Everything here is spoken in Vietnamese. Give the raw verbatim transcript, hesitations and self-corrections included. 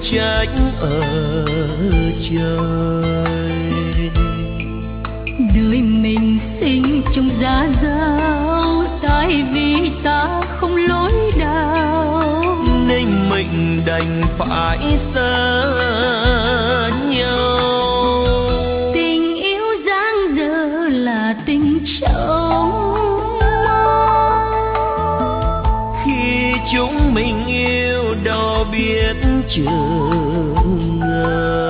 trách ở trời. Đời mình sinh trong giá dao, tại vì ta không lối đạo nên mình đành phải xa nhau. Tình yêu dang dở là tình trong khi chúng mình yêu đâu biết chừng ngờ.